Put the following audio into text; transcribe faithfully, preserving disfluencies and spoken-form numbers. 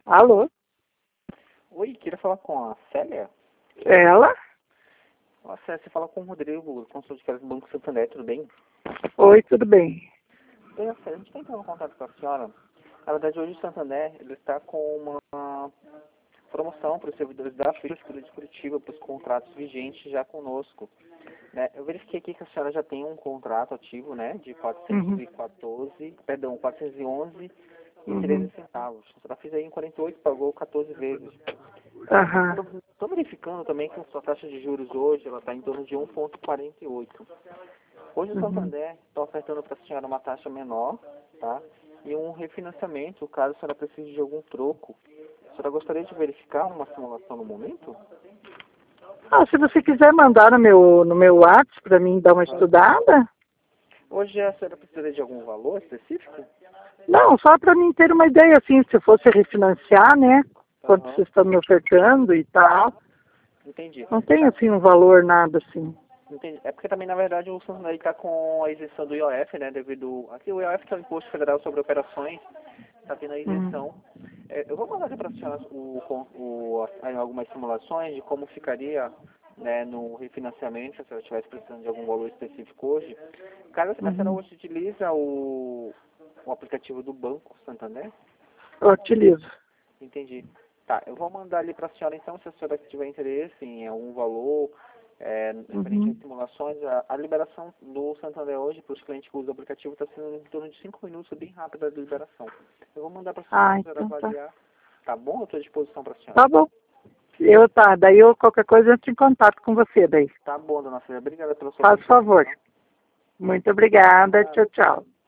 Alô? Oi, queria falar com a Célia. Ela? Ó, Célia, você fala com o Rodrigo, consultor de crédito do Banco Santander, tudo bem? Oi, tudo bem? Bem, Célia, a gente está entrando em contato com a senhora. Na verdade, hoje o Santander ele está com uma promoção para os servidores da Prefeitura de Curitiba, para os contratos vigentes já conosco. Né? Eu verifiquei aqui que a senhora já tem um contrato ativo, né, de quatrocentos e quatorze, uhum. perdão, quatrocentos e onze e Uhum. treze centavos. A senhora fez aí em quarenta e oito, pagou quatorze vezes. Aham. Estou verificando também que a sua taxa de juros hoje ela está em torno de um vírgula quarenta e oito. Hoje o Uhum. Santander está ofertando para a senhora uma taxa menor, tá? E um refinanciamento, caso a senhora precise de algum troco. A senhora gostaria de verificar uma simulação no momento? Ah, se você quiser mandar no meu, no meu WhatsApp para mim dar uma estudada. Hoje a senhora precisaria de algum valor específico? Não, só para mim ter uma ideia, assim, se fosse refinanciar, né? Quanto Aham. vocês estão me ofertando e tal. Entendi. Não tem, Tá. assim, um valor, nada assim. Entendi. É porque também, na verdade, o Santander está com a isenção do I O F, né? Devido... Aqui o I O F que é o Imposto Federal sobre Operações, está tendo a Hum. isenção. É, eu vou mandar aqui para a senhora o, o, a- algumas simulações de como ficaria, né, no refinanciamento, se a senhora estivesse precisando de algum valor específico hoje. Caso a senhora Uhum. hoje utiliza o, o aplicativo do Banco Santander, Eu utilizo. entendi. Tá, eu vou mandar ali para a senhora, então, se a senhora tiver interesse em algum valor, é, referente Uhum. às simulações, a, a liberação do Santander hoje para os clientes que usam o aplicativo está sendo em torno de cinco minutos, é bem rápida a liberação. Eu vou mandar para a senhora, Ah, a senhora então tá. avaliar. Tá bom? Eu estou à disposição para a senhora. Tá bom. Eu tá, daí eu qualquer coisa eu entro em contato com você daí. Tá bom, dona Célia. Obrigada pela sua Faz atenção. favor. Muito obrigada. Tchau, tchau.